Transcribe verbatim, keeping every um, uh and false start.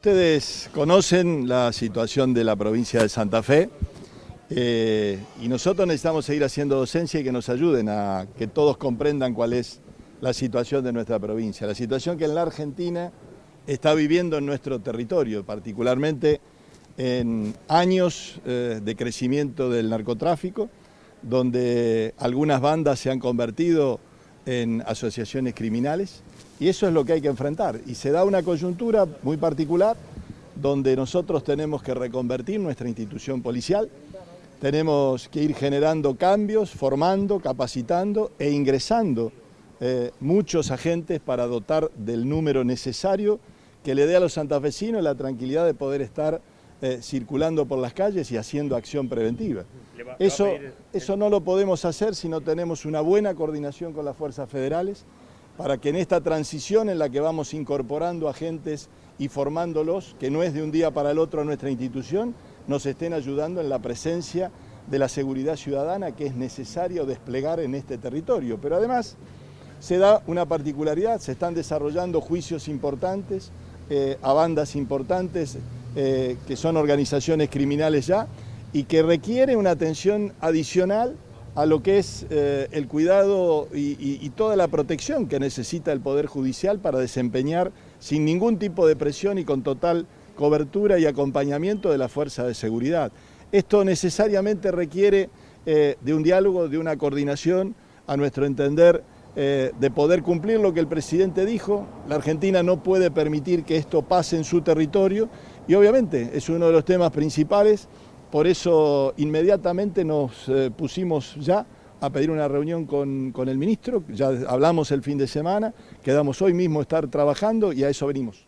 Ustedes conocen la situación de la provincia de Santa Fe eh, y nosotros necesitamos seguir haciendo docencia y que nos ayuden a que todos comprendan cuál es la situación de nuestra provincia, la situación que en la Argentina está viviendo en nuestro territorio, particularmente en años eh, de crecimiento del narcotráfico, donde algunas bandas se han convertido en asociaciones criminales, y eso es lo que hay que enfrentar. Y se da una coyuntura muy particular donde nosotros tenemos que reconvertir nuestra institución policial, tenemos que ir generando cambios, formando, capacitando e ingresando eh, muchos agentes para dotar del número necesario que le dé a los santafesinos la tranquilidad de poder estar eh, circulando por las calles y haciendo acción preventiva. Eso, eso no lo podemos hacer si no tenemos una buena coordinación con las fuerzas federales, para que en esta transición en la que vamos incorporando agentes y formándolos, que no es de un día para el otro a nuestra institución, nos estén ayudando en la presencia de la seguridad ciudadana que es necesario desplegar en este territorio. Pero además se da una particularidad, se están desarrollando juicios importantes eh, a bandas importantes eh, que son organizaciones criminales ya y que requieren una atención adicional a lo que es eh, el cuidado y, y, y toda la protección que necesita el Poder Judicial para desempeñar sin ningún tipo de presión y con total cobertura y acompañamiento de la fuerza de seguridad. Esto necesariamente requiere eh, de un diálogo, de una coordinación, a nuestro entender, eh, de poder cumplir lo que el presidente dijo. La Argentina no puede permitir que esto pase en su territorio y obviamente es uno de los temas principales. Por eso inmediatamente nos eh, pusimos ya a pedir una reunión con, con el ministro, ya hablamos el fin de semana, quedamos hoy mismo estar trabajando y a eso venimos.